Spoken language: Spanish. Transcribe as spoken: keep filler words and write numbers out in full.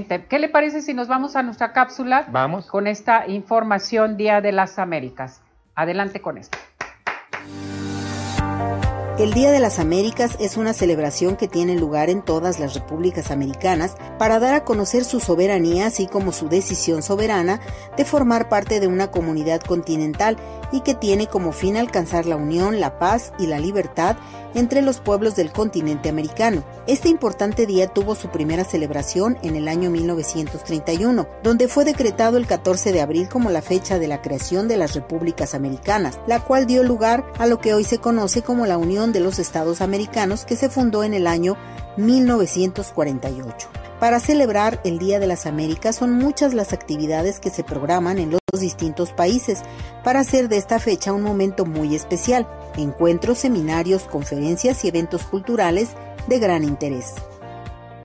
¿Qué le parece si nos vamos a nuestra cápsula? Vamos. Con esta información Día de las Américas. Adelante con esto. El Día de las Américas es una celebración que tiene lugar en todas las repúblicas americanas para dar a conocer su soberanía, así como su decisión soberana de formar parte de una comunidad continental y que tiene como fin alcanzar la unión, la paz y la libertad entre los pueblos del continente americano. Este importante día tuvo su primera celebración en el año mil novecientos treinta y uno, donde fue decretado el catorce de abril como la fecha de la creación de las repúblicas americanas, la cual dio lugar a lo que hoy se conoce como la Unión de los Estados Americanos, que se fundó en el año mil novecientos cuarenta y ocho. Para celebrar el Día de las Américas son muchas las actividades que se programan en los distintos países para hacer de esta fecha un momento muy especial, encuentros, seminarios, conferencias y eventos culturales de gran interés.